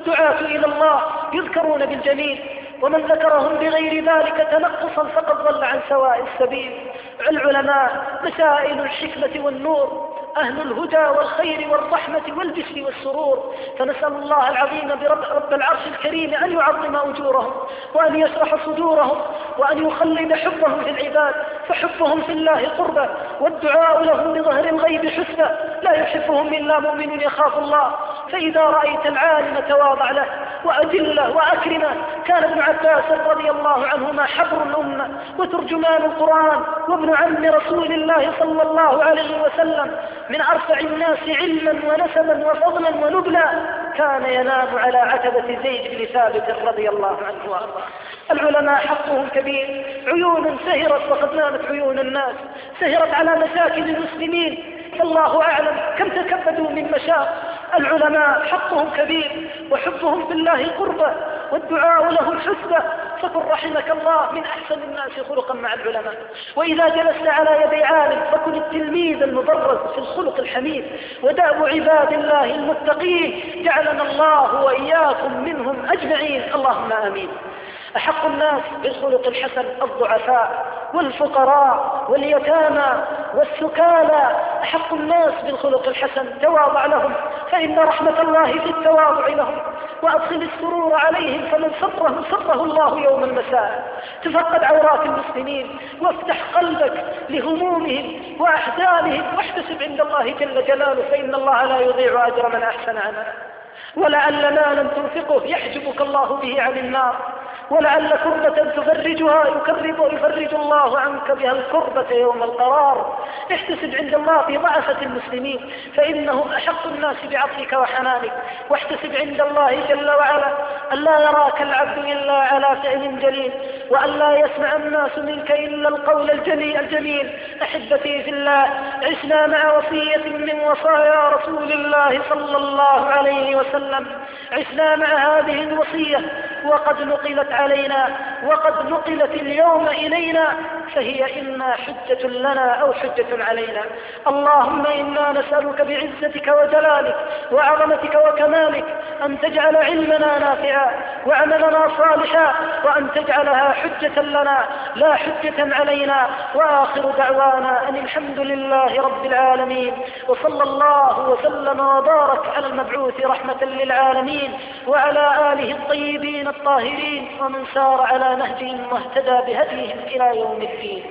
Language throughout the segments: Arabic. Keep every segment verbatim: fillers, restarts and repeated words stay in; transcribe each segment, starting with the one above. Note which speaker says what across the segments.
Speaker 1: والدعاة إلى الله يذكرون بالجميل، ومن ذكرهم بغير ذلك تنقصا فقد ضل عن سواء السبيل. العلماء مسائل الحكمة والنور، أهل الهدى والخير والرحمة والبشر والسرور، فنسأل الله العظيم برب رب العرش الكريم أن يعظم أجورهم وأن يشرح صدورهم وأن يخلد حبهم في العباد، فحبهم في الله قربة، والدعاء لهم بظهر الغيب حسنى، لا يحبهم إلا مؤمن يخاف الله. فإذا رأيت العالم تواضع له وأجله وأكرمه. كان ابن عباس رضي الله عنهما حبر الأمة وترجمان القرآن وابن عم رسول الله صلى الله عليه وسلم، من أرفع الناس علما ونسبا وفضلا ونبلا، كان ينام على عتبة زيد بن ثابت رضي الله عنه وأرضاه. العلماء حقهم كبير، عيون سهرت وقد نامت عيون الناس، سهرت على مساكن المسلمين، فالله أعلم كم تكبدوا من مشاق. العلماء حقهم كبير، وحبهم في الله قربة، والدعاء لهم حسبة، فكن رحمك الله من أحسن الناس خلقا مع العلماء. وإذا جلست على يدي عالم فكن التلميذ المبرز في الخلق الحميد، ودأب عباد الله المتقين، جعلنا الله وإياكم منهم أجمعين، اللهم آمين. أحق الناس بالخلق الحسن الضعفاء والفقراء واليتامى والسكالى، أحق الناس بالخلق الحسن، تواضع لهم فإن رحمة الله في التواضع لهم، وأدخل السرور عليهم فمن سره سره الله يوم المساء. تفقد عورات المسلمين وافتح قلبك لهمومهم وأحزانهم، واحتسب عند الله جل جلاله، فإن الله لا يضيع أجر من أحسن عملا. ولعل مالا تنفقه يحجبك الله به عن النار، ولعل كربة تفرجها يكرب يفرج الله عنك بها الكربة يوم القرار. احتسب عند الله في ضعفة المسلمين، فإنهم أحق الناس بعطفك وحنانك. واحتسب عند الله جل وعلا أن لا يراك العبد إلا على فعل جليل، وأن لا يسمع الناس منك إلا القول الجميل. أحبتي في الله، عشنا مع وصية من وصايا رسول الله صلى الله عليه وسلم، عشنا مع هذه الوصية وقد نقلت علينا وقد نقلت اليوم إلينا، فهي إما حجة لنا أو حجة علينا. اللهم إنا نسألك بعزتك وجلالك وعظمتك وكمالك أن تجعل علمنا نافعا وعملنا صالحا، وأن تجعلها حجة لنا لا حجة علينا. وآخر دعوانا أن الحمد لله رب العالمين، وصلى الله وسلم وبارك على المبعوث رحمة للعالمين وعلى آله الطيبين الطاهرين ومن سار على نهجهم واهتدى بهديهم إلى يوم الدين.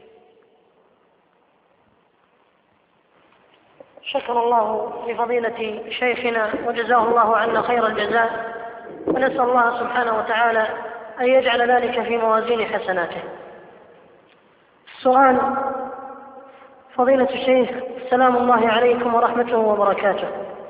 Speaker 1: شكر الله لفضيلة شيخنا وجزاه الله عنا خير الجزاء، ونسأل الله سبحانه وتعالى أن يجعل ذلك في موازين حسناته. السؤال: فضيلة الشيخ، سلام الله عليكم ورحمته وبركاته،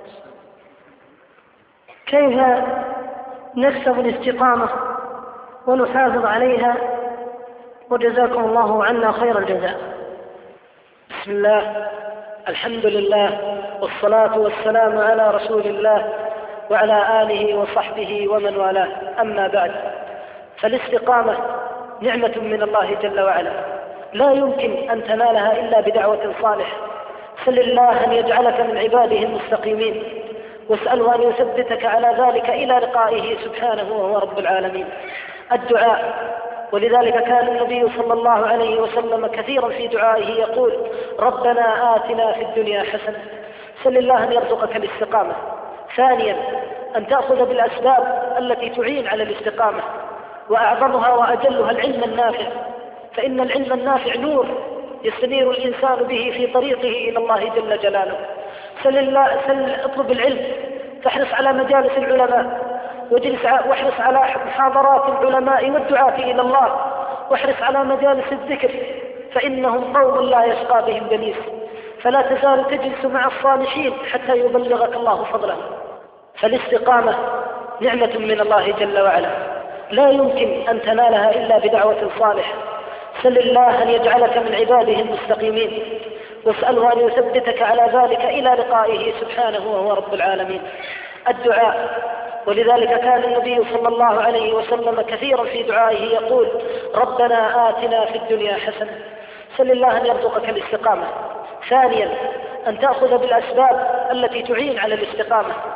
Speaker 1: كيف نكسب الاستقامة ونحافظ عليها؟ وجزاكم الله عنا خير الجزاء.
Speaker 2: بسم الله، الحمد لله، والصلاة والسلام على رسول الله وعلى آله وصحبه ومن والاه، أما بعد، فالاستقامة نعمة من الله جل وعلا، لا يمكن أن تنالها إلا بدعوة صالحة. سل الله أن يجعلك من عباده المستقيمين، واسأله أن يثبتك على ذلك إلى لقائه سبحانه وهو رب العالمين. الدعاء، ولذلك كان النبي صلى الله عليه وسلم كثيرا في دعائه يقول: ربنا آتنا في الدنيا حسنة. سل الله أن يرزقك الاستقامة. ثانيا، أن تأخذ بالأسباب التي تعين على الاستقامة، وأعظمها وأجلها العلم النافع، فإن العلم النافع نور يستنير الإنسان به في طريقه إلى الله جل جلاله. سل الله سل اطلب العلم، تحرص على مجالس العلماء، واجلس واحرص على محاضرات العلماء والدعاة إلى الله، واحرص على مجالس الذكر، فإنهم قوم لا يشقى بهم جليس، فلا تزال تجلس مع الصالحين حتى يبلغك الله فضله. فالاستقامة نعمة من الله جل وعلا، لا يمكن أن تنالها إلا بدعوة صالحة. سل الله أن يجعلك من عباده المستقيمين، واسأله أن يثبتك على ذلك إلى لقائه سبحانه وهو رب العالمين. الدعاء، ولذلك كان النبي صلى الله عليه وسلم كثيرا في دعائه يقول: ربنا آتنا في الدنيا حسنة. سل الله أن يرزقك الاستقامة. ثانيا، أن تأخذ بالأسباب التي تعين على الاستقامة،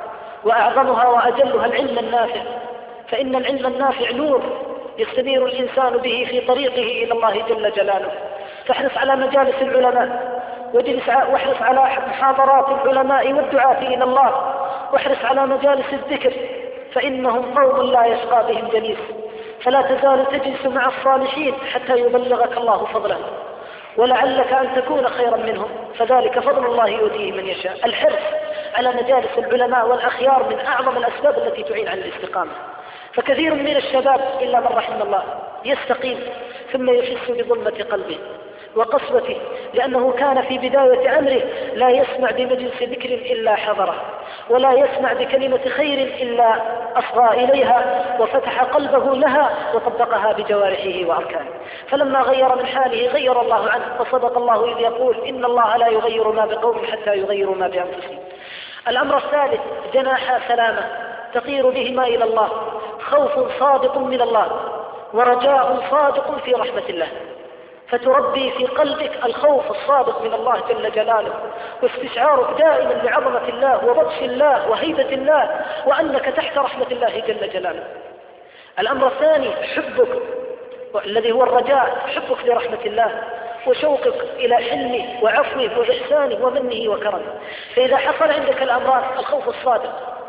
Speaker 1: وأعظمها وأجلها العلم النافع، فإن العلم النافع نور يستنير الإنسان به في طريقه إلى الله جل جلاله. فاحرص على مجالس العلماء، واحرص على محاضرات العلماء والدعاة إلى الله، واحرص على مجالس الذكر، فإنهم قوم لا يشقى بهم جليس. فلا تزال تجلس مع الصالحين حتى يبلغك الله فضله، ولعلك أن تكون خيرا منهم، فذلك فضل الله يؤتيه من يشاء. الحرص على مجالس العلماء والأخيار من أعظم الأسباب التي تعين على الاستقامة. فكثير من الشباب إلا من رحم الله يستقيم ثم يحس بظلمة قلبه وقسوته، لأنه كان في بداية أمره لا يسمع بمجلس ذكر إلا حضره، ولا يسمع بكلمة خير إلا أصغى إليها وفتح قلبه لها وطبقها بجوارحه وأركانه. فلما غير من حاله غير الله عنه، وصدق الله إذ يقول إن الله لا يغير ما بقوم حتى يغيروا ما بأنفسهم. الأمر الثالث جناح سلامة تطير بهما إلى الله، خوف صادق من الله ورجاء صادق في رحمة الله، فتربي في قلبك الخوف الصادق من الله جل جلاله، واستشعارك دائما لعظمة الله وبطش الله وهيبة الله، وأنك تحت رحمة الله جل جلاله. الأمر الثاني حبك الذي هو الرجاء، حبك لرحمة الله وشوقك إلى حلمه وعفوه وإحسانه ومنه وكرمه. فإذا حصل عندك الأمران، الخوف الصادق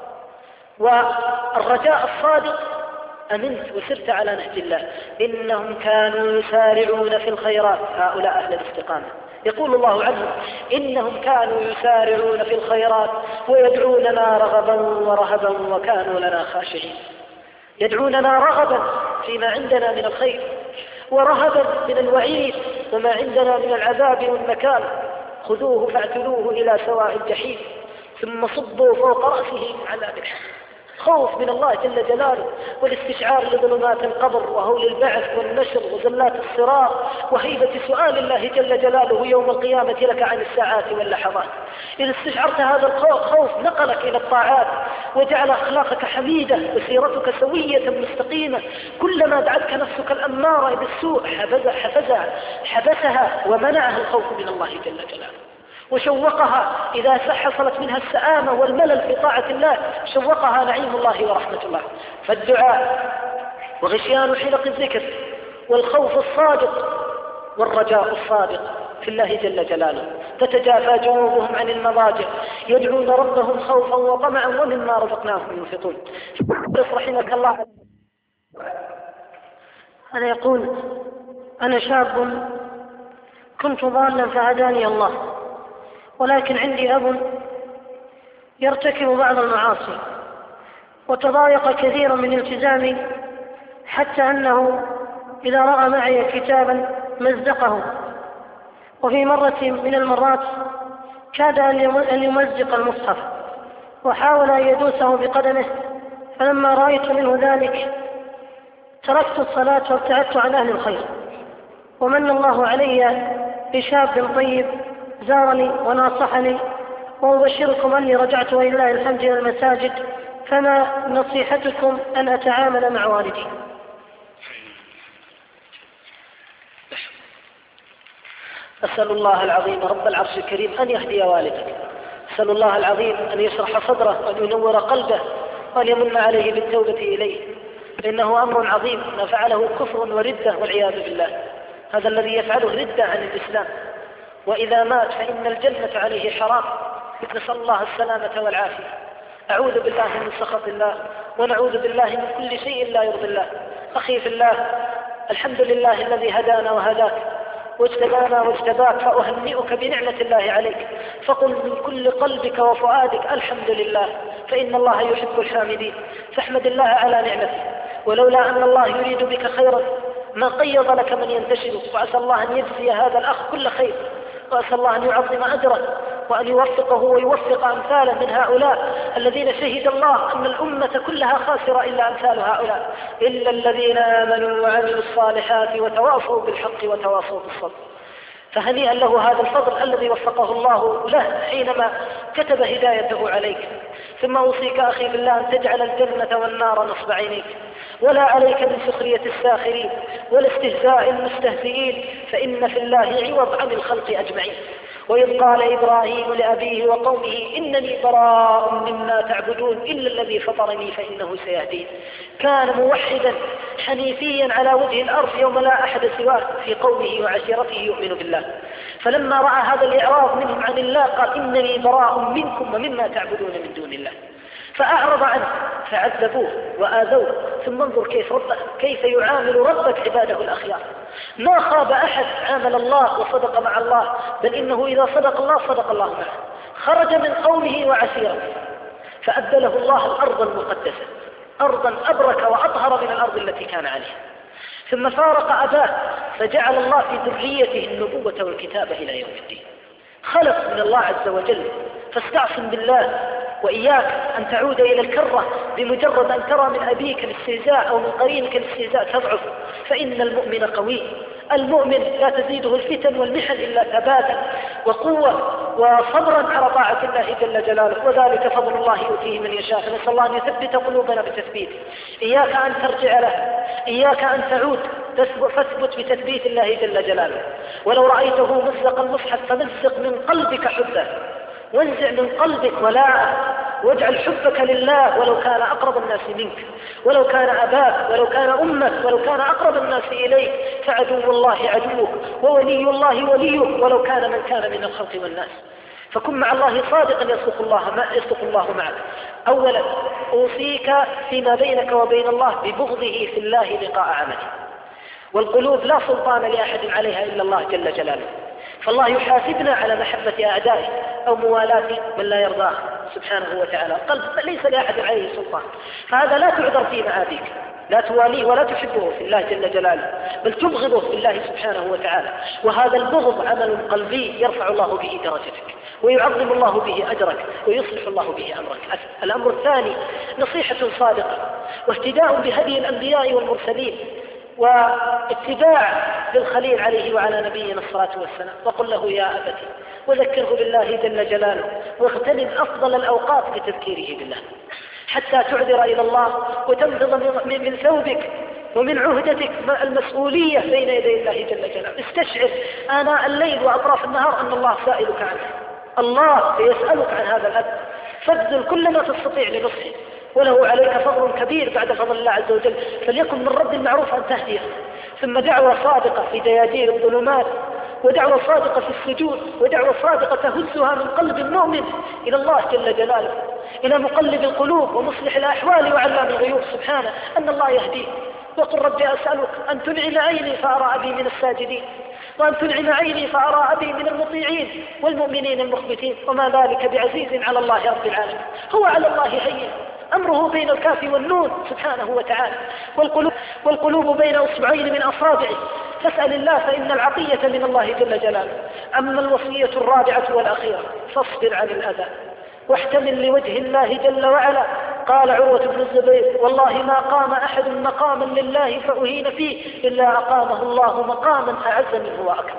Speaker 1: والرجاء الصادق، أمنت وسرت على نهج الله. إنهم كانوا يسارعون في الخيرات، هؤلاء أهل الاستقامة. يقول الله عنهم إنهم كانوا يسارعون في الخيرات ويدعوننا رغبا ورهبا وكانوا لنا خاشعين. يدعوننا رغبا فيما عندنا من الخير، ورهبا من الوعيد وما عندنا من العذاب والنكال. خذوه فاعتلوه إلى سواء الجحيم ثم صبوا فوق رأسه عذاب الحريق. خوف من الله جل جلاله، والاستشعار لظلمات القبر وهول البعث والنشر وزلات الصراط، وهيبة سؤال الله جل جلاله يوم القيامة لك عن الساعات واللحظات. إذا استشعرت هذا الخوف نقلك إلى الطاعات وجعل أخلاقك حميدة وسيرتك سوية مستقيمة. كلما دعتك نفسك الأمارة بالسوء حفزها حبسها ومنعها الخوف من الله جل جلاله، وشوقها إذا حصلت منها السآمة والملل في طاعة الله شوقها نعيم الله ورحمة الله. فالدعاء وغشيان حلق الذكر والخوف الصادق والرجاء الصادق في الله جل جلاله. تتجافى جنوبهم عن المضاجع يدعون ربهم خوفا وطمعا ومما رزقناهم ينفقون. رحمك الله.
Speaker 2: هذا يقول أنا شاب كنت ضالا فهداني الله، ولكن عندي أب يرتكب بعض المعاصي وتضايق كثيرا من التزامي، حتى أنه إذا رأى معي كتابا مزقه، وفي مرة من المرات كاد أن يمزق المصحف وحاول أن يدوسه بقدمه، فلما رأيت منه ذلك تركت الصلاة وابتعدت عن أهل الخير. ومن الله علي بشاب طيب زارني وناصحني، وأبشركم أني رجعت ولله الحمد إلى المساجد، فما نصيحتكم أن أتعامل مع والدي؟
Speaker 1: أسأل الله العظيم رب العرش الكريم أن يهدي والدك، أسأل الله العظيم أن يشرح صدره وأن ينور قلبه وأن يمن عليه بالتوبة إليه، فإنه أمر عظيم ما فعله كفر وردة والعياذ بالله. هذا الذي يفعله ردة عن الإسلام، وإذا مات فإن الجنة عليه حرام، نسأل الله السلامة والعافية. أعوذ بالله من سخط الله ونعوذ بالله من كل شيء لا يرضي الله. أخي في الله، الحمد لله الذي هدانا وهداك واجتبانا واجتباك، فأهنئك بنعمة الله عليك، فقل من كل قلبك وفؤادك الحمد لله، فإن الله يحب الحامدين. فاحمد الله على نعمته، ولولا أن الله يريد بك خيرا ما قيض لك من ينتشر. وعسى الله أن يجزي هذا الأخ كل خير، وأسأل الله أن يعظم أجره وأن يوفقه ويوفق أمثاله من هؤلاء الذين شهد الله أن الأمة كلها خاسرة إلا أمثال هؤلاء، إلا الذين آمنوا وعملوا الصالحات وتواصوا بالحق وتواصوا بالصبر. فهنيئا له هذا الفضل الذي وفقه الله له حينما كتب هدايته عليك. ثم أوصيك أخي بالله أن تجعل الجنة والنار نصب عينيك، ولا عليك من سخرية الساخرين ولا استهزاء المستهزئين، فإن في الله عوض عن الخلق أجمعين. وإذ قال إبراهيم لأبيه وقومه إنني براء مما تعبدون إلا الذي فطرني فإنه سيهدين. كان موحدا حنيفيا على وجه الأرض يوم لا أحد سواه في قومه وعشيرته يؤمن بالله، فلما رأى هذا الإعراض منهم عن الله قال إنني براء منكم ومما تعبدون من دون الله، فأعرض عنه فعذبوه وآذوه. ثم انظر كيف, رب كيف يعامل ربك عباده الأخيار. ما خاب أحد عامل الله وصدق مع الله، بل إنه إذا صدق الله صدق الله معه. خرج من قومه وعشيرته فأبدله الله الأرض المقدسة، أرضا أبرك وأطهر من الأرض التي كان عليها. ثم فارق أباه فجعل الله في ذريته النبوة والكتابة إلى يوم الدين. خلف من الله عز وجل، فاستعصم بالله، وإياك أن تعود إلى الكرة بمجرد أن ترى من أبيك الاستهزاء أو من قرينك الاستهزاء تضعف، فإن المؤمن قوي. المؤمن لا تزيده الفتن والمحن إلا ثباتا وقوة وصبرا على طاعة الله جل جلاله، وذلك فضل الله يؤتيه من يشاء. فنسأل الله أن يثبت قلوبنا بتثبيته. إياك أن ترجع له، إياك أن تعود، فاثبت بتثبيت الله جل جلاله. ولو رأيته مزق المصحف فمزق من قلبك حبه، وانزع من قلبك ولاءه، واجعل حبك لله ولو كان أقرب الناس منك، ولو كان أباك، ولو كان أمك، ولو كان أقرب الناس إليك، فعدو الله عدوك وولي الله وليك ولو كان من كان من الخلق والناس. فكن مع الله صادقا يصدق الله, ما يصدق الله معك. أولا أوصيك فيما بينك وبين الله ببغضه في الله لقاء عمله، والقلوب لا سلطان لأحد عليها إلا الله جل جلاله، فالله يحاسبنا على محبة أعدائه أو موالاة من لا يرضاه سبحانه وتعالى. القلب ليس لأحد عليه سلطان، فهذا لا تعذر في معاديك، لا تواليه ولا تحبه في الله جل جلاله، بل تبغضه في الله سبحانه وتعالى. وهذا البغض عمل قلبي يرفع الله به درجتك، ويعظم الله به أجرك، ويصلح الله به أمرك. الأمر الثاني نصيحة صادقة واهتداء بهدي الأنبياء والمرسلين، واتباع للخليل عليه وعلى نبينا الصلاة والسلام. وقل له يا أبتي، وذكره بالله جل جلاله، واغتنم أفضل الأوقات بتذكيره بالله حتى تعذر إلى الله وتنبض من ثوبك ومن عهدتك المسؤولية بين يدي الله جل جلاله. استشعر آناء الليل وأطراف النهار أن الله سائلك عنه، الله يسألك عن هذا الأمر، فابذل كل ما تستطيع لنصحه، وله عليك فضل كبير بعد فضل الله عز وجل، فليكن من رب المعروف أن تهديه. ثم دعوة صادقة في دياجير الظلمات، ودعوة صادقة في السجود، ودعوة صادقة تهزها من قلب المؤمن إلى الله جل جلاله، إلى مقلب القلوب ومصلح الأحوال وعلام الغيوب سبحانه، أن الله يهديه. وقل ربي أسألك أن تنعم عيني فأرى أبي من الساجدين، وأن تنعم عيني فأرى أبي من المطيعين والمؤمنين المخبتين، وما ذلك بعزيز على الله رب العالمين. هو على الله هين، أمره بين الكاف والنون سبحانه وتعالى، والقلوب, والقلوب بين أصبعين من أصابعه، فاسأل الله فإن العطية من الله جل جلاله. أما الوصية الرابعة والأخيرة فاصبر عن الأذى واحتمل لوجه الله جل وعلا. قال عروة بن الزبير والله ما قام أحد مقاما لله فأهين فيه إلا أقامه الله مقاما أعز منه وأكرم.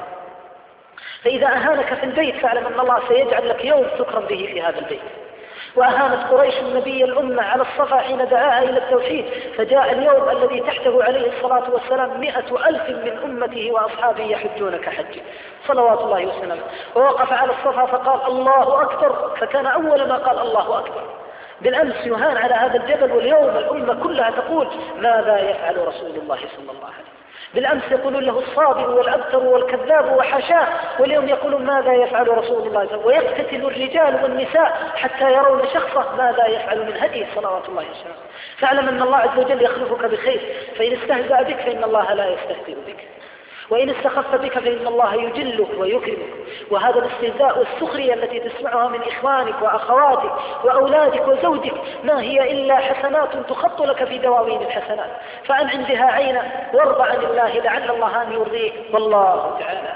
Speaker 1: فإذا أهانك في البيت فاعلم أن الله سيجعل لك يوم تكرم به في هذا البيت. وأهانت قريش النبي الأمة على الصفا حين دعاها إلى التوحيد، فجاء اليوم الذي تحته عليه الصلاة والسلام مئة ألف من أمته وأصحابه يحجون كحجه صلوات الله وسلامه، ووقف على الصفا فقال الله أكبر، فكان أول ما قال الله أكبر. بالأمس يهان على هذا الجبل، واليوم الأمة كلها تقول ماذا يفعل رسول الله صلى الله عليه وسلم. بالأمس يقولون له الصابر والأبتر والكذاب وحشاه، واليوم يقولون ماذا يفعل رسول الله صلى الله عليه وسلم. ويقتتل الرجال والنساء حتى يرون شخصه ماذا يفعل من هديه صلوات الله وسلامه. فاعلم أن الله عز وجل يخلفك بخير، فإن استهزأ بك فإن الله لا يستهزئ بك، وإن استخف بك فإن الله يجلك ويكرمك. وهذا الاستهزاء والسخرية التي تسمعها من إخوانك وأخواتك وأولادك وزوجك ما هي إلا حسنات تخط لك في دواوين الحسنات، فأن عندها عينا وارض عن الله لعل الله أن يرضيك، والله تعالى.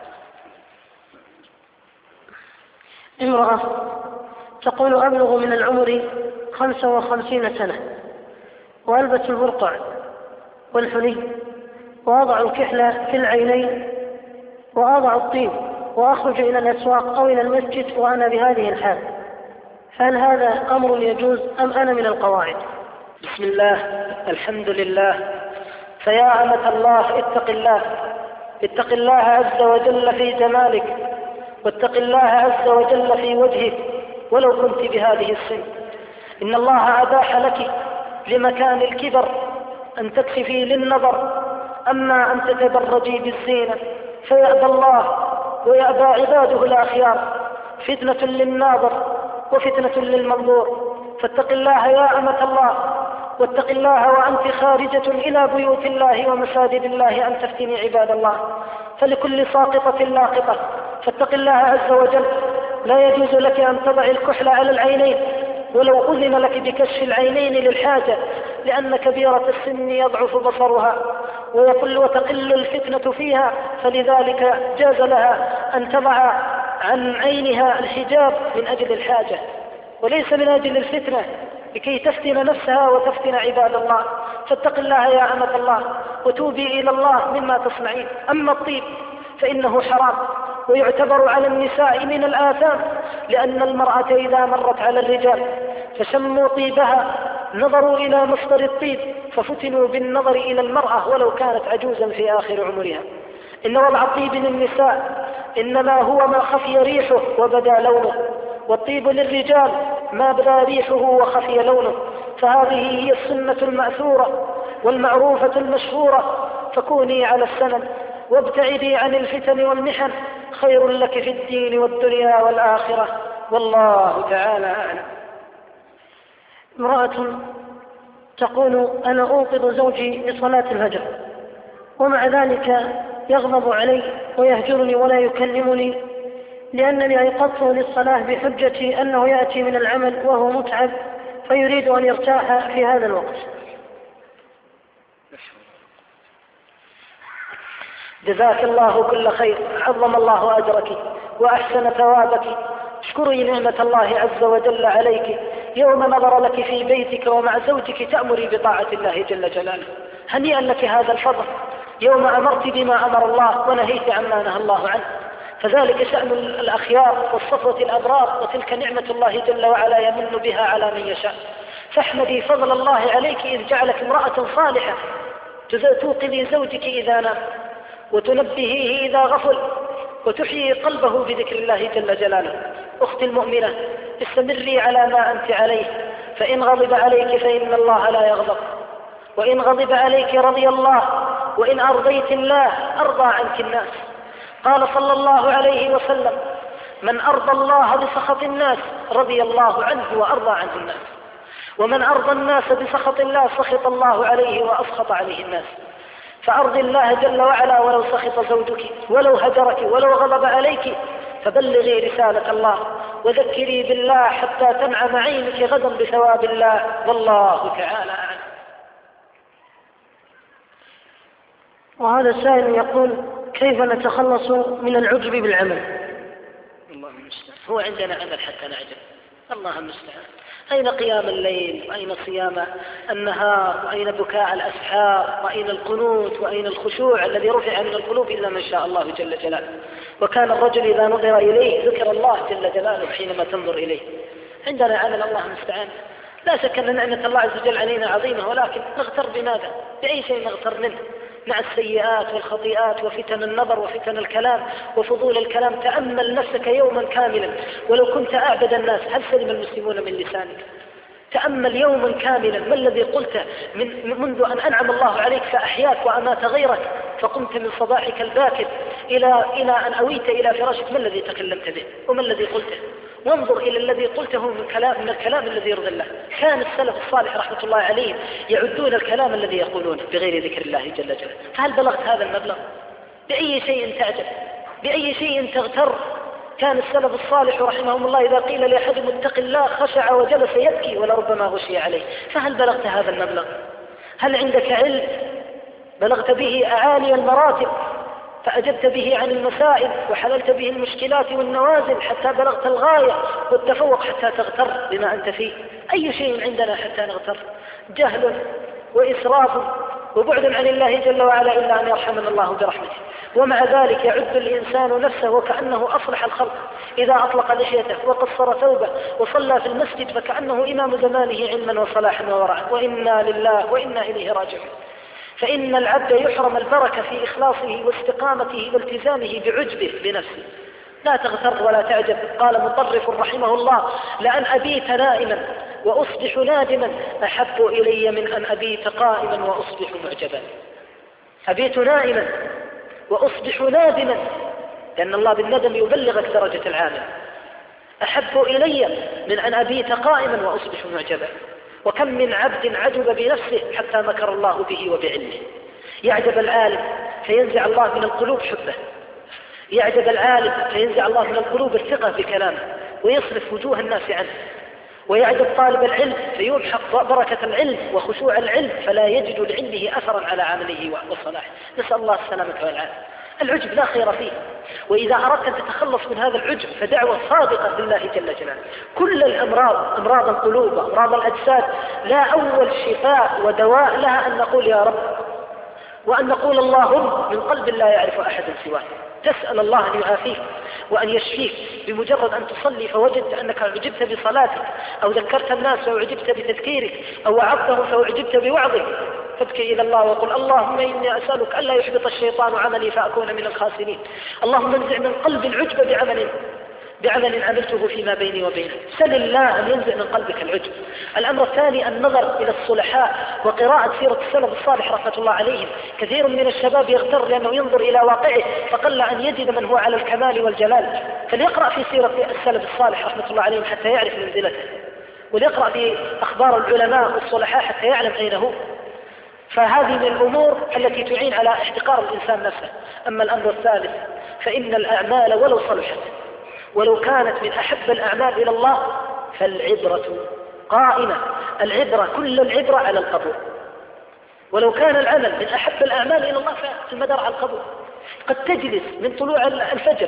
Speaker 2: امرأة تقول أبلغ من العمر خمسة وخمسين سنة، وألبس البرقع والحلي، وأضع الكحلة في العينين، وأضع الطيب، وأخرج إلى الأسواق أو إلى المسجد وأنا بهذه الحال، فهل هذا أمر يجوز أم أنا من القواعد؟
Speaker 1: بسم الله، الحمد لله. فيا أمة الله اتق الله، اتق الله عز وجل في جمالك،
Speaker 2: واتق الله عز وجل في وجهه ولو كنت بهذه السن. إن الله أباح لك لمكان الكبر أن تكشفي للنظر، أما أن تتبرجي بالزينة فيأبى الله ويأبى عباده الأخيار، فتنة للناظر وفتنة للمنظور. فاتق الله يا أمة الله، واتق الله وأنت خارجة إلى بيوت الله ومساجد الله أن تفتني عباد الله، فلكل ساقطة لاقطة. فاتق الله عز وجل. لا يجوز لك أن تضع الكحل على العينين ولو أذن لك بكشف العينين للحاجة، لأن كبيرة السن يضعف بصرها ويقل وتقل الفتنة فيها، فلذلك جاز لها أن تضع عن عينها الحجاب من أجل الحاجة وليس من أجل الفتنة، لكي تفتن نفسها وتفتن عباد الله. فاتق الله يا أمة الله وتوبي إلى الله مما تصنعين. أما الطيب فإنه حرام ويعتبر على النساء من الآثام، لأن المرأة إذا مرت على الرجال فشموا طيبها نظروا إلى مصدر الطيب ففتنوا بالنظر إلى المرأة ولو كانت عجوزا في آخر عمرها. إن وضع الطيب للنساء إنما هو ما خفي ريحه وبدا لونه، والطيب للرجال ما بدا ريحه وخفي لونه. فهذه هي السنة المأثورة والمعروفة المشهورة. فكوني على السنن وابتعدي عن الفتن والمحن، خير لك في الدين والدنيا والآخرة، والله تعالى أعلم.
Speaker 1: امرأة تقول أنا أوقظ زوجي لصلاة الفجر ومع ذلك يغضب علي ويهجرني ولا يكلمني لأنني أيقظته للصلاة بحجة أنه يأتي من العمل وهو متعب فيريد أن يرتاح في هذا الوقت.
Speaker 2: جزاك الله كل خير، عظم الله أجرك وأحسن ثوابك. اشكري نعمة الله عز وجل عليك يوم نظر لك في بيتك ومع زوجك تأمري بطاعة الله جل جلاله. هنيئا لك هذا الفضل يوم أمرت بما أمر الله ونهيت عما نهى الله عنه، فذلك شأن الأخيار والصفوة الأبرار، وتلك نعمة الله جل وعلا يمن بها على من يشاء. فاحمدي فضل الله عليك إذ جعلك امرأة صالحة توقظي زوجك إذا نام وتنبهيه إذا غفل وتحيي قلبه بذكر الله جل جلاله. أختي المؤمنة استمري على ما أنت عليه، فإن غضب عليك فإن الله لا يغضب، وإن غضب عليك رضي الله، وإن أرضيت الله أرضى عنك الناس. قال صلى الله عليه وسلم من أرضى الله بسخط الناس رضي الله عنه وأرضى عنه الناس، ومن أرضى الناس بسخط الله سخط الله عليه وأسخط عليه الناس. فأرضي الله جل وعلا ولو سخط زوجك ولو هجرك ولو غضب عليك، فبلغي رسالة الله وذكري بالله حتى تنعم عينك غدا بثواب الله، والله تعالى أعلم.
Speaker 1: وهذا السائل يقول كيف نتخلص من العجب بالعمل؟
Speaker 2: الله المستعان. هو عندنا عمل حتى نعجب؟ الله المستعان. أين قيام الليل وأين صيام النهار وأين بكاء الأسحار وأين القنوت وأين الخشوع الذي رفع من القلوب إلا من شاء الله جل جلاله. وكان الرجل إذا نظر إليه ذكر الله جل جلاله حينما تنظر إليه. عندنا عمل الله المستعان. لا شك أن نعمة الله عز وجل علينا عظيمة، ولكن نغتر بماذا؟ بأي شيء نغتر منه؟ مع السيئات والخطيئات وفتن النظر وفتن الكلام وفضول الكلام. تأمل نفسك يوما كاملا ولو كنت أعبد الناس، هل سلم المسلمون من لسانك؟ تأمل يوما كاملا ما الذي قلته من منذ أن أنعم الله عليك فأحياك وأمات غيرك، فقمت من صباحك الباكر إلى إلى أن أويت إلى فراشك، ما الذي تكلمت به وما الذي قلته؟ وانظر إلى الذي قلته من كلام من الكلام الذي يرضي الله. كان السلف الصالح رحمة الله عليهم يعدون الكلام الذي يقولونه بغير ذكر الله جل جلاله. فهل بلغت هذا المبلغ؟ بأي شيء تعجب؟ بأي شيء تغتر؟ كان السلف الصالح رحمهم الله إذا قيل لأحدهم اتق الله خشع وجلس يبكي ولربما غشي عليه. فهل بلغت هذا المبلغ؟ هل عندك علم بلغت به أعالي المراتب فأجبت به عن المسائل وحللت به المشكلات والنوازل حتى بلغت الغاية والتفوق حتى تغتر بما أنت فيه؟ أي شيء عندنا حتى نغتر؟ جهل وإسراف وبعد عن الله جل وعلا إلا أن يرحمنا الله برحمته. ومع ذلك يعد الإنسان نفسه وكأنه أصلح الخلق إذا أطلق لحيته وقصر ثوبه وصلى في المسجد فكأنه إمام زمانه علما وصلاحا وورعا. وإنا لله وإنا إليه راجعون. فإن العبد يحرم البركة في إخلاصه واستقامته والتزامه بعجبه بنفسه،
Speaker 1: لا تغتر ولا تعجب. قال مطرف رحمه الله: لأن أبيت نائما وأصبح نادما أحب إلي من أن أبيت قائما وأصبح معجبا. أبيت نائما وأصبح نادما، لأن الله بالندم يبلغك درجة العامل. أحب إلي من أن أبيت قائما وأصبح معجبا. وكم من عبد عجب بنفسه حتى مكر الله به وبعلمه. يعجب العالم فينزع الله من القلوب حبه، يعجب العالم فينزع الله من القلوب الثقة بكلامه ويصرف وجوه الناس عنه. ويعجب طالب العلم فيمحق بركة العلم وخشوع العلم فلا يجد لعلمه أثرا على عمله وصلاحه. نسأل الله السلامة والعافية. العجب لا خير فيه، وإذا أردت أن تتخلص من هذا العجب فدعوة صادقة لله جل جلاله. كل الأمراض، أمراض القلوب وأمراض الأجساد، لا أول شفاء ودواء لها أن نقول يا رب، وأن نقول اللهم من قلب لا يعرف أحد سواه. تسأل الله أن يعافيك وأن يشفيك بمجرد أن تصلي فوجدت أنك عجبت بصلاتك، أو ذكرت الناس فأعجبت بتذكيرك، أو وعظتهم فأعجبت بوعظك، فابكي إلى الله وقل اللهم إني أسألك ألا يحبط الشيطان عملي فأكون من الخاسرين. اللهم انزع من قلب العجب بعمل بعمل عملته فيما بيني وبينك. سل الله أن ينزع من قلبك العجب. الأمر الثاني النظر إلى الصلحاء وقراءة سيرة السلف الصالح رحمة الله عليهم. كثير من الشباب يغتر لأنه ينظر إلى واقعه فقل أن يجد من هو على الكمال والجلال، فليقرأ في سيرة السلف الصالح رحمة الله عليهم حتى يعرف منزلته، وليقرأ في أخبار العلماء والصلحاء حتى يعلم أين هو. فهذه من الأمور التي تعين على احتقار الإنسان نفسه. أما الأمر الثالث فإن الأعمال ولو صلحت ولو كانت من أحب الأعمال إلى الله فالعبرة قائمة. العبرة كل العبرة على القبول. ولو كان العمل من أحب الأعمال إلى الله فالمدار على القبول. قد تجلس من طلوع الفجر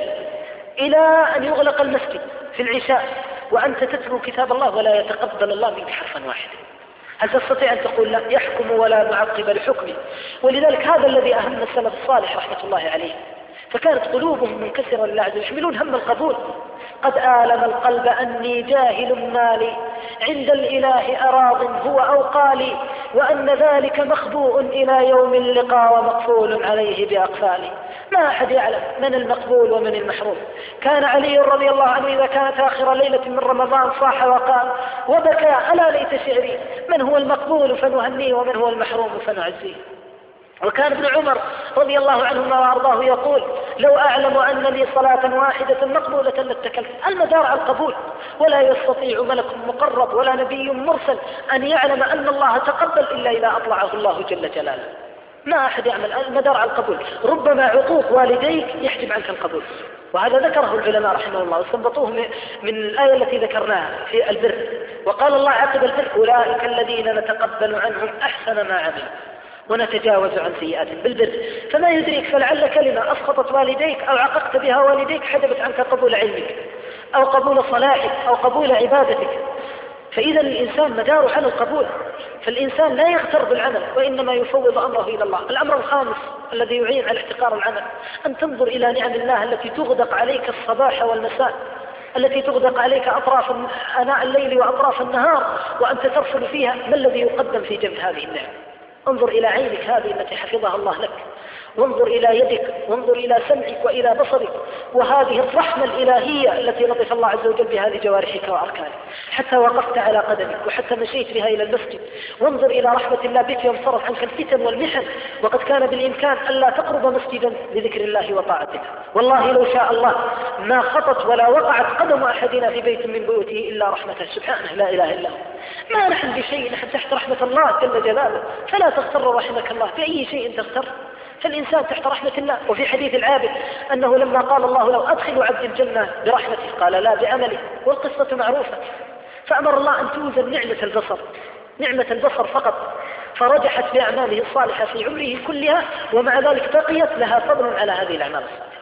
Speaker 1: إلى أن يغلق المسجد في العشاء وأنت تتلو كتاب الله ولا يتقبل الله منك حرفا واحدا. هل تستطيع أن تقول لا؟ يحكم ولا معقب لحكمه. ولذلك هذا الذي أهم السلف الصالح رحمة الله عليه، فكانت قلوبهم منكسرة لله عز وجل، يحملون هم القبول. قد آلم القلب أني جاهل مالي عند الإله أراض هو أو قالي، وأن ذلك مخبوء إلى يوم اللقاء ومقفول عليه بأقفالي. ما أحد يعلم من المقبول ومن المحروم. كان علي رضي الله عنه إذا كانت آخر ليلة من رمضان صاح وقال وبكى ألا ليت شعري من هو المقبول فنهنيه ومن هو المحروم فنعزيه. وكان ابن عمر رضي الله عنهما وأرضاه يقول لو أعلم أن لي صلاة واحدة مقبولة لاتكلت. المدار على القبول، ولا يستطيع ملك مقرب ولا نبي مرسل أن يعلم أن الله تقبل إلا إذا أطلعه الله جل جلاله. ما أحد يعمل، المدار على القبول. ربما عقوق والديك يحجب عنك القبول، وهذا ذكره العلماء رحمه الله واستنبطوه من الآية التي ذكرناها في البر. وقال الله عقب البر أولئك الذين نتقبل عنهم أحسن ما عملوا ونتجاوز عن سيئاتهم بالبر. فما يدريك، فلعل كلمة أسقطت والديك أو عققت بها والديك حجبت عنك قبول علمك أو قبول صلاحك أو قبول عبادتك. فإذا الإنسان مداره على القبول، فالإنسان لا يغتر بالعمل وإنما يفوض أمره إلى الله. الأمر الخامس الذي يعين على احتقار العمل أن تنظر إلى نعم الله التي تغدق عليك الصباح والمساء، التي تغدق عليك أطراف أناء الليل وأطراف النهار وأنت ترسل فيها. ما الذي يقدم في جنب هذه النعم؟ انظر إلى عينك هذه التي حفظها الله لك، وانظر إلى يدك، وانظر إلى سمعك وإلى بصرك، وهذه الرحمة الإلهية التي لطف الله عز وجل بهذه جوارحك وأركانك حتى وقفت على قدمك وحتى مشيت بها إلى المسجد. وانظر إلى رحمة الله بك يوم صرف عنك الفتن والمحن، وقد كان بالإمكان ألا تقرب مسجدا لذكر الله وطاعته. والله لو شاء الله ما خطت ولا وقعت قدم أحدنا في بيت من بيوته إلا رحمته سبحانه لا إله إلا هو. ما نحن بشيء، نحن تحت رحمة الله جل جلاله، فلا تغتر رحمك الله بأي شيء تغتر. فالإنسان تحت رحمة الله. وفي حديث العابد أنه لما قال الله لو أدخل عبد الجنة برحمته قال لا بعمله، والقصة معروفة. فأمر الله أن توزن نعمة البصر، نعمة البصر فقط، فرجحت بأعماله الصالحة في عمره كلها، ومع ذلك بقيت لها فضل على هذه الأعمال الصالحة.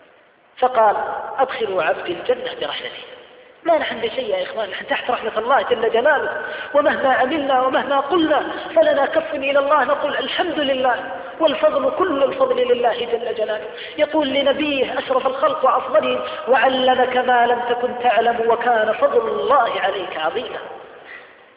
Speaker 1: فقال أدخلوا عبد الجنة برحمته. ما نحن بشيء يا إخوان، نحن تحت رحمة الله جل جلاله، ومهما عملنا ومهما قلنا فلنا كف إلى الله نقول الحمد لله، والفضل كل الفضل لله جل جلاله. يقول لنبيه أشرف الخلق وأفضلهم وعلمك ما لم تكن تعلم وكان فضل الله عليك عظيما.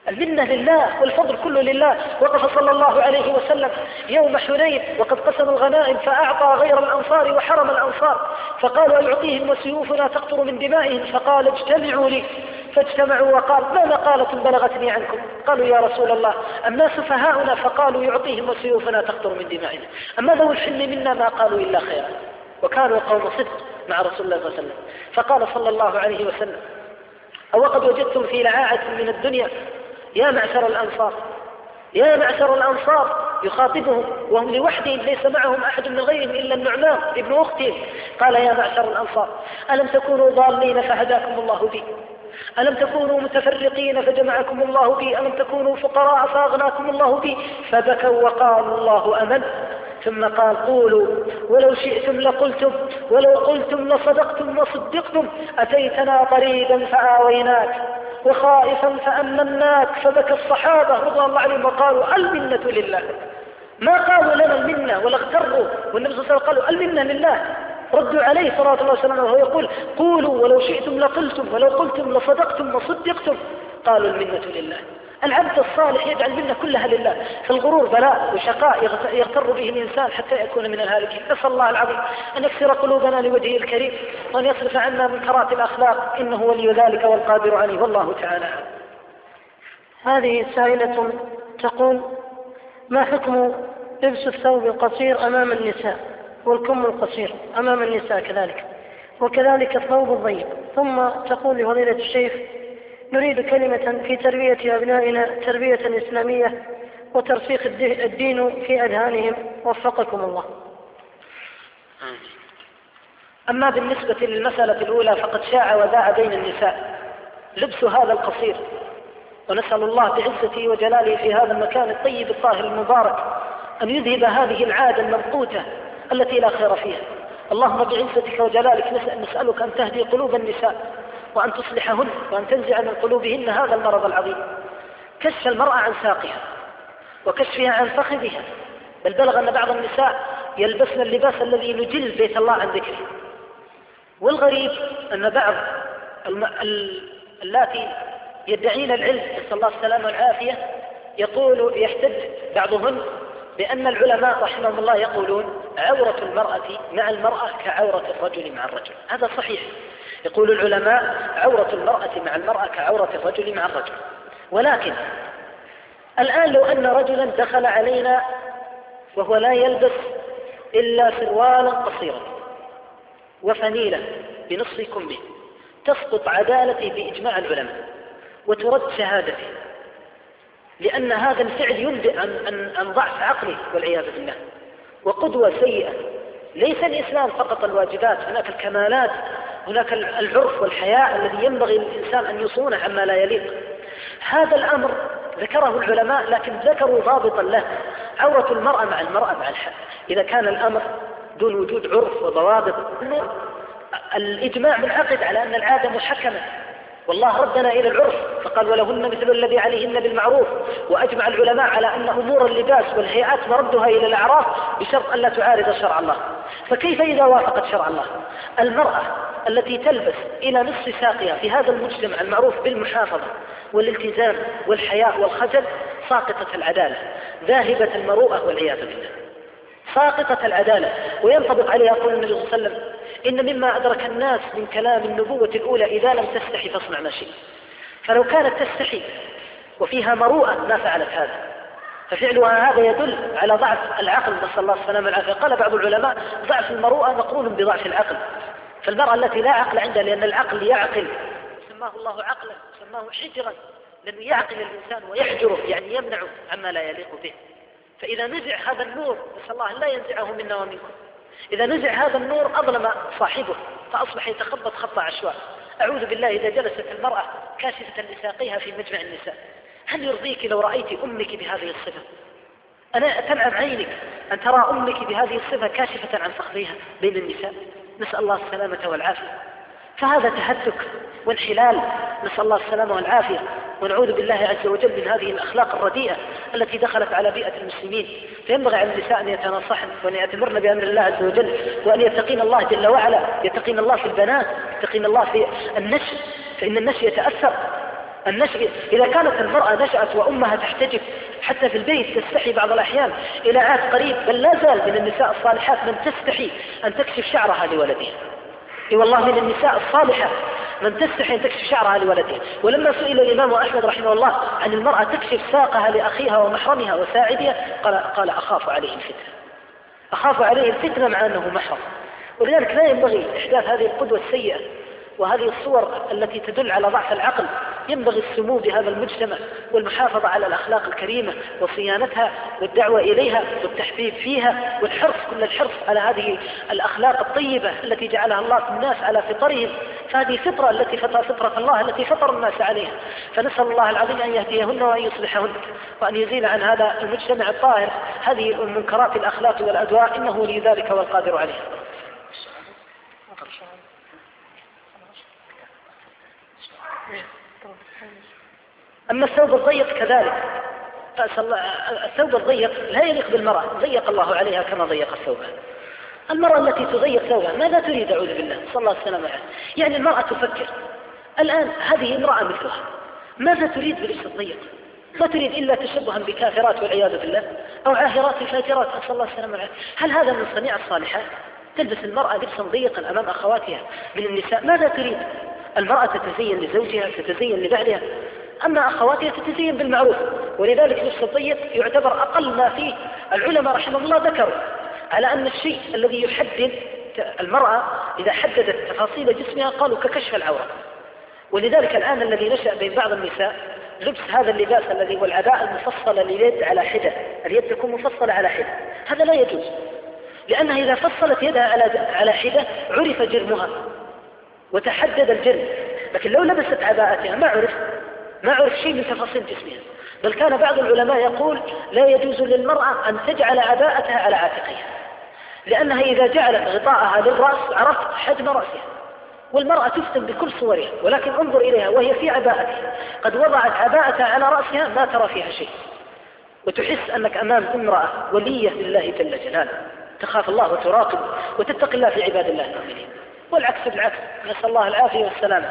Speaker 1: المنة لله والفضل كله لله. وقف صلى الله عليه وسلم يوم حنين وقد قسم الغنائم فأعطى غير الأنصار وحرم الأنصار، فقالوا أيعطيهم وسيوفنا تقطر من دمائهم، فقال اجتمعوا لي، فاجتمعوا وقال ما مقالة بلغتني عنكم؟ قالوا يا رسول الله الناس سفهاؤنا، فقالوا يعطيهم وسيوفنا تقطر من دمائهم. أما ذو الحلم منا ما قالوا إلا خيرا، وكانوا قوم صدق مع رسول الله صلى الله عليه وسلم. فقال صلى الله عليه وسلم أو قد وجدتم في لعاعة من الدنيا يا معشر الأنصار، يا معشر الأنصار، يخاطبهم وهم لوحدهم ليس معهم أحد من غيرهم إلا النعمان ابن أختهم. قال يا معشر الأنصار ألم تكونوا ضالين فهداكم الله بي؟ ألم تكونوا متفرقين فجمعكم الله بي؟ ألم تكونوا فقراء فأغناكم الله بي؟ فبكوا وقالوا الله أمن. ثم قال قولوا ولو شئتم لقلتم، ولو قلتم لصدقتم وصدقتم، أتيتنا طريدا فآويناك وخائفا فأمناك. فبكى الصحابة رضي الله عنهم وقالوا المنة لله. ما قالوا لنا المنة ولا اغتروا، والنبي صلى الله عليه وسلم قالوا المنة لله. ردوا عليه صلى الله عليه وسلم وهو يقول قولوا ولو شئتم لقلتم، ولو قلتم لصدقتم وصدقتم. قالوا المنة لله. العبد الصالح يجعل المنة كلها لله. فالغرور بلاء وشقاء يغتر به الإنسان حتى يكون من الهالكين. نسأل الله العظيم أن يكسر قلوبنا لوجهه الكريم، وأن يصرف عنا منكرات الأخلاق، إنه ولي ذلك والقادر عليه، والله تعالى.
Speaker 2: هذه سائلة تقول ما حكم لبس الثوب القصير أمام النساء والكم القصير أمام النساء كذلك، وكذلك الثوب الضيق؟ ثم تقول لفضيلة الشيخ نريد كلمة في تربية أبنائنا تربية إسلامية وترسيخ الدين في أذهانهم، وفقكم الله.
Speaker 1: أما بالنسبة للمسألة الأولى فقد شاع وذاع بين النساء لبس هذا القصير، ونسأل الله بعزته وجلاله في هذا المكان الطيب الطاهر المبارك أن يذهب هذه العادة الممقوتة التي لا خير فيها. اللهم بعزتك وجلالك نسألك أن تهدي قلوب النساء وأن تصلحهن، وأن تنزع من قلوبهن هذا المرض العظيم، كشف المرأة عن ساقها وكشفها عن فخذها، بل بلغ أن بعض النساء يلبسن اللباس الذي يجل بيت الله عن ذكره. والغريب أن بعض اللاتي يدعين العلم نسأل الله السلامة والعافية يقول يحتج بعضهن بأن العلماء رحمهم الله يقولون عورة المرأة مع المرأة كعورة الرجل مع الرجل. هذا صحيح، يقول العلماء عورة المرأة مع المرأة كعورة الرجل مع الرجل. ولكن الآن لو أن رجلا دخل علينا وهو لا يلبس إلا سروالا قصيرا وفنيلة بنصف كمه، تسقط عدالته بإجماع العلماء وترد شهادته، لأن هذا الفعل ينبئ عن, عن ضعف عقله والعياذ بالله، وقدوة سيئة. ليس الإسلام فقط الواجبات، هناك الكمالات، هناك العرف والحياء الذي ينبغي للإنسان أن يصونه عما لا يليق. هذا الأمر ذكره العلماء لكن ذكروا ضابطا له، عورة المرأة مع المرأة مع الحق. إذا كان الأمر دون وجود عرف وضوابط، الإجماع منعقد على أن العادة محكمة، والله ردنا إلى العرف فقال ولهن مثل الذي عليهن بالمعروف. وأجمع العلماء على أن أمور اللباس والهيئات مردها إلى الأعراف بشرط أن لا تعارض شرع الله. فكيف إذا وافقت شرع الله؟ المرأة التي تلبس إلى نصف ساقها في هذا المجتمع المعروف بالمحافظة والالتزام والحياء والخجل ساقطة العدالة، ذاهبة المروءة والعياذ بالله، ساقطة العدالة. وينطبق عليها قول النبي صلى الله عليه وسلم إن مما أدرك الناس من كلام النبوة الأولى إذا لم تستحي فاصنع ما شئت. فلو كانت تستحي وفيها مروءة ما فعلت هذا، ففعلها هذا يدل على ضعف العقل، نسأل الله السلامة والعافية. قال بعض العلماء ضعف المروءة مقرون بضعف العقل. فالمرأة التي لا عقل عندها، لأن العقل يعقل، سماه الله عقلا سماه حجرا، لأنه يعقل الإنسان ويحجره يعني يمنعه عما لا يليق به. فإذا نزع هذا النور، نسأل الله لا ينزعه منا ومنكم، إذا نزع هذا النور أظلم صاحبه فأصبح يتخبط خط عشواء. أعوذ بالله إذا جلست المرأة كاشفة لساقيها في مجمع النساء، هل يرضيك لو رأيت أمك بهذه الصفة؟ أنا تنعم عينك أن ترى أمك بهذه الصفة كاشفة عن فخذها بين النساء، نسأل الله السلامة والعافية. فهذا تهتك وانحلال، نسأل الله السلامة والعافية، ونعوذ بالله عز وجل من هذه الأخلاق الرديئة التي دخلت على بيئة المسلمين. فينبغي على النساء أن يتناصحن وأن يأتمرن بأمر الله عز وجل، وأن يتقين الله جل وعلا، يتقين الله في البنات، يتقين الله في النشء، فإن النشء يتأثر
Speaker 2: النشء إذا كانت المرأة نشأت وأمها تحتجب حتى في البيت تستحي بعض الأحيان إلى عهد قريب، بل لا زال من النساء الصالحات من تستحي أن تكشف شعرها لولدها. اي والله من النساء الصالحة من تستحي أن تكشف شعرها لولدها. ولما سئل الإمام أحمد رحمه الله عن المرأة تكشف ساقها لأخيها ومحرمها وساعدها قال, قال أخاف عليه الفتنة، أخاف عليه الفتنة مع أنه محرم. ولذلك لا ينبغي إحداث هذه القدوة السيئة وهذه الصور التي تدل على ضعف العقل. ينبغي السمو بهذا المجتمع والمحافظة على الأخلاق الكريمة وصيانتها والدعوة إليها والتحبيب فيها والحرص كل الحرص على هذه الأخلاق الطيبة التي جعلها الله في الناس على فطرهم. فهذه فطرة التي فطر فطرة الله التي فطر الناس عليها. فنسأل الله العظيم أن يهديهن وأن يصلحهن وأن يزيل عن هذا المجتمع الطاهر هذه المنكرات الأخلاق والأدواء، إنه ولي ذلك والقادر عليه. أما الثوب الضيق كذلك، الثوب الضيق لا يليق بالمرأة، ضيق الله عليها كما ضيق الثوب. المرأة التي تضيق ثوبها ماذا تريد؟ أعوذ بالله، صلى الله عليه وسلم. يعني المرأة تفكر الآن هذه امرأة مثلها ماذا تريد بلبس الضيق؟ ما تريد إلا تشبها بكافرات والعياذ بالله أو عاهرات فاجرات، صلى الله عليه وسلم. هل هذا من صنيع الصالحات؟ تلبس المرأة لبسا ضيقا أمام أخواتها من النساء، ماذا تريد؟ المرأة تتزين لزوجها، تتزين لبعلها، أما أخواتها تتزين بالمعروف. ولذلك لبس الضيق يعتبر أقل ما فيه. العلماء رحمه الله ذكروا على أن الشيء الذي يحدد المرأة إذا حددت تفاصيل جسمها قالوا ككشف العورة. ولذلك الآن الذي نشأ بين بعض النساء لبس هذا اللباس الذي هو العباءة المفصلة لليد على حدة، اليد تكون مفصلة على حدة، هذا لا يجوز، لأنها إذا فصلت يدها على على حدة عرف جرمها وتحدد الجرم. لكن لو لبست عباءتها ما عرف ما عرف شيء من تفاصيل جسمها. بل كان بعض العلماء يقول لا يجوز للمرأة أن تجعل عباءتها على عاتقها، لأنها إذا جعلت غطاءها للرأس عرفت حجم رأسها. والمرأة تفتن بكل صورها، ولكن انظر إليها وهي في عباءتها قد وضعت عباءتها على رأسها ما ترى فيها شيء، وتحس أنك أمام امرأة ولية لله جل جلاله تخاف الله وتراقب وتتقي الله في عباد الله المؤمنين. والعكس بالعكس، نسأل الله العافية والسلامة.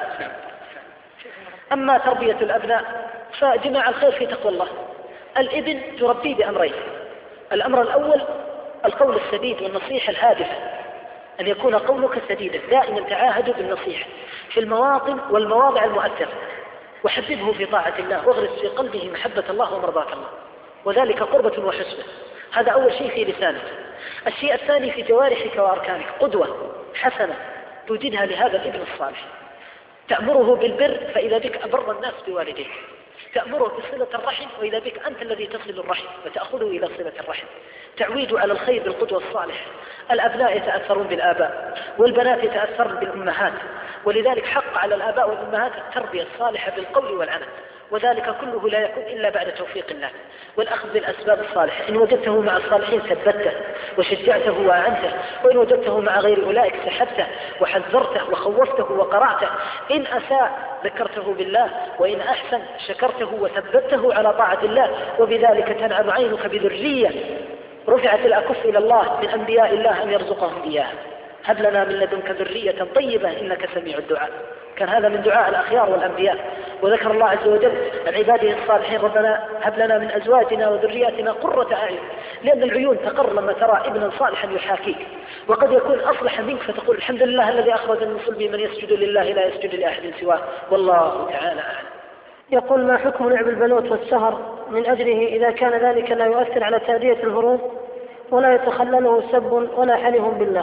Speaker 2: أما تربية الأبناء فجماع الخير في تقوى الله. الابن تربيه بأمرين: الأمر الأول القول السديد والنصيحة الهادفة، أن يكون قولك سديدا، دائما تعاهد بالنصيحة في المواطن والمواضع المؤثرة، وحببه في طاعة الله واغرس في قلبه محبة الله ومرضاة الله، وذلك قربة وحسنة. هذا أول شيء في لسانك. الشيء الثاني في جوارحك وأركانك، قدوة حسنة توجدها لهذا الابن الصالح، تأمره بالبر فإذا بك أبر الناس بوالديك، تأمره بصلة الرحم وإذا بك أنت الذي تصل الرحم وتأخذه إلى صلة الرحم، تعويد على الخير بالقدوة الصالح. الأبناء يتأثرون بالآباء والبنات يتأثرن بالأمهات، ولذلك حق على الآباء والأمهات التربية الصالحة بالقول والعمل، وذلك كله لا يكون إلا بعد توفيق الله والأخذ بالأسباب الصالحة. إن وجدته مع الصالحين ثبته وشجعته وأعنته، وإن وجدته مع غير أولئك سحبته وحذرته وخوفته وقرعته. إن أساء ذكرته بالله، وإن أحسن شكرته وثبته على طاعة الله، وبذلك تنعم عينك بذرية رفعت الأكف إلى الله من أنبياء الله أن يرزقهم إياها. هب لنا من لدنك ذرية طيبة إنك سميع الدعاء. كان هذا من دعاء الأخيار والأنبياء. وذكر الله عز وجل عن عباده الصالحين: ربنا هب لنا من أزواجنا وذرياتنا قرة أعين. لأن العيون تقر لما ترى ابنا صالحا يحاكيك، وقد يكون أصلح منك فتقول الحمد لله الذي أخرج من صلبي من يسجد لله لا يسجد لأحد سواه، والله تعالى أعلم.
Speaker 1: يقول: ما حكم لعب البنوت والسهر من أجله إذا كان ذلك لا يؤثر على تأدية الفروض ولا يتخلله سب ولا حلف بالله؟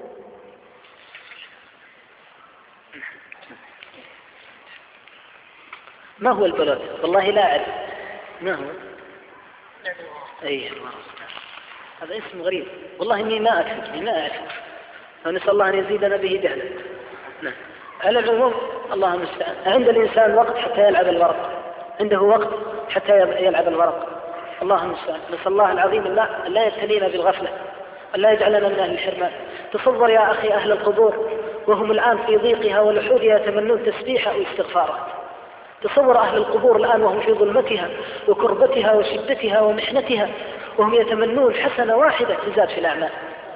Speaker 2: ما هو البلد؟ والله لا أعرف ما هو. أيه هذا اسم غريب والله، إني ما أعرف ما أعرف ونسأل الله أن يزيدنا به جهلا. نعم. على العموم الله المستعان، عند الإنسان وقت حتى يلعب الورق، عنده وقت حتى يلعب الورق، الله المستعان. نسأل الله العظيم الله أن لا يبتلينا بالغفلة، أن لا يجعلنا من أهل الحرمان. تصور يا أخي أهل القبور وهم الآن في ضيقها ولحودها يتمنون تسبيحا واستغفارا. تصور أهل القبور الآن وهم في ظلمتها وكربتها وشدتها ومحنتها وهم يتمنون حسنة واحدة تزاد في الأعمال.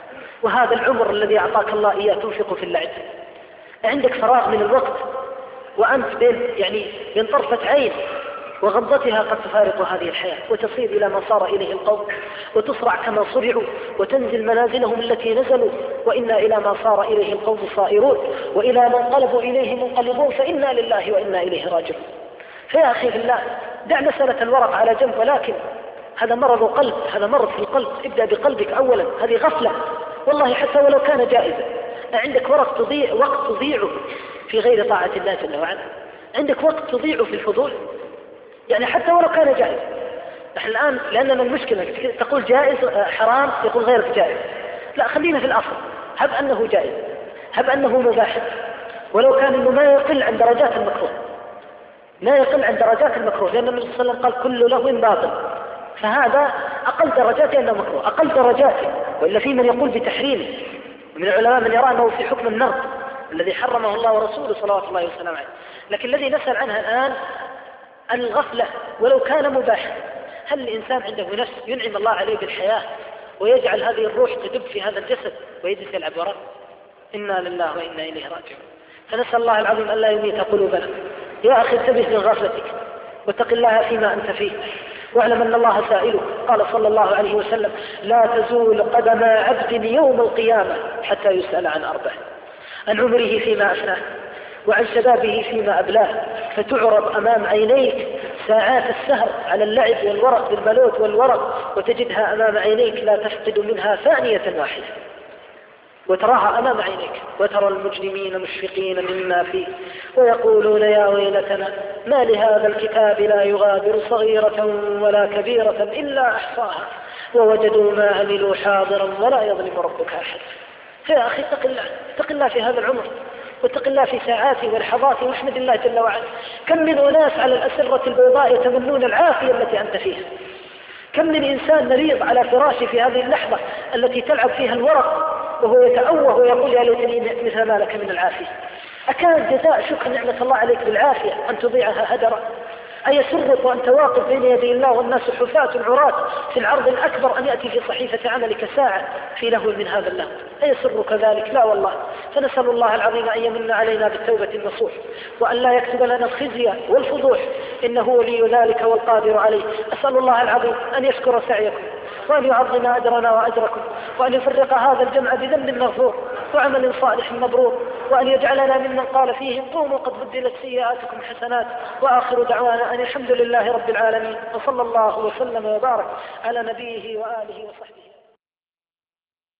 Speaker 2: وهذا العمر الذي أعطاك الله إياه تنفق في اللعب، عندك فراغ من الوقت
Speaker 1: وأنت بين يعني بين طرفة عين وغضتها قد تفارق هذه الحياة وتصير إلى ما صار إليه القوم، وتصرع كما صرعوا، وتنزل منازلهم التي نزلوا، وإنا إلى ما صار إليه القوم صائرون، وإلى ما انقلبوا إليه منقلبون، فإنا لله وإنا إليه راجعون. فيا أخي في الله، دع مسألة الورق على جنب، ولكن هذا مرض قلب، هذا مرض في القلب. ابدأ بقلبك أولا، هذه غفلة والله حتى ولو كان جائزا. عندك ورق تضيع وقت تضيعه في غير طاعة الله جل وعلا، عندك وقت تضيعه في الفضول، يعني حتى ولو كان جائز. نحن الآن لأننا المشكلة تقول جائز حرام، يقول غيرك جائز. لا، خلينا في الأصل، هب أنه جائز، هب أنه مباح، ولو كان إنه ما يقل عن درجات المكروه، لا يقل عن درجات المكروه، لأن النبي صلى الله عليه وسلم قال كل لغو باطل، فهذا أقل درجاته أنه مكروه، أقل درجاته. وإلا في من يقول بتحريمه، من العلماء من يرى أنه في حكم النرد الذي حرمه الله ورسوله صلوات الله وسلامه عليه. لكن الذي نسأل عنها الآن الغفلة ولو كان مباحا. هل الإنسان عنده نفس ينعم الله عليه بالحياة ويجعل هذه الروح تدب في هذا الجسد ويجلس يلعب وراء؟ إنا لله وإنا إليه راجعون. فنسأل الله العظيم ألا يميت قلوبنا. يا أخي انتبه من غفلتك واتق الله فيما أنت فيه، واعلم أن الله سائلك. قال صلى الله عليه وسلم: لا تزول قدم عبد يوم القيامة حتى يسأل عن أربع: عن عمره فيما أفناه، وعن شبابه فيما أبلاه، فتعرض أمام عينيك ساعات السهر على اللعب والورق بالبلوت والورق، وتجدها أمام عينيك لا تفقد منها ثانية واحدة، وتراها أمام عينيك، وترى المجرمين مشفقين مما فيه ويقولون يا ويلتنا ما لهذا الكتاب لا يغادر صغيرة ولا كبيرة إلا أحصاها ووجدوا ما عملوا حاضرا ولا يظلم ربك أحد. فيا أخي اتق الله، اتق الله في هذا العمر، واتق الله في ساعاته ولحظاته، واحمد الله جل وعلا. كم من أناس على الأسرة البيضاء يتمنون العافية التي أنت فيها، كم من إنسان مريض على فراشه في هذه اللحظة التي تلعب فيها الورق وهو يتأوه ويقول يا ليتني مثل ما لك من العافية. أكان جزاء شكر نعمة الله عليك بالعافية أن تضيعها هدرا؟ أيسرك وأنت واقف بين يدي الله والناس حفاة عراة في العرض الأكبر أن يأتي في صحيفة عملك ساعة في لهو من هذا اللهو؟ أيسرك ذلك؟ لا والله. فنسأل الله العظيم أن يمن علينا بالتوبة النصوح، وأن لا يكتب لنا الخزي والفضوح، إنه ولي ذلك والقادر عليه. أسأل الله العظيم أن يشكر سعيكم، وأن يعظم أجرنا وأجركم، وأن يفرق هذا الجمع بذنب مغفور وعمل صالح مبرور، وأن يجعلنا ممن قال فيهم قوموا قد بدلت سيئاتكم حسنات. وآخر دعوانا أن الحمد لله رب العالمين، وصلى الله وسلم وبارك على نبيه وآله وصحبه.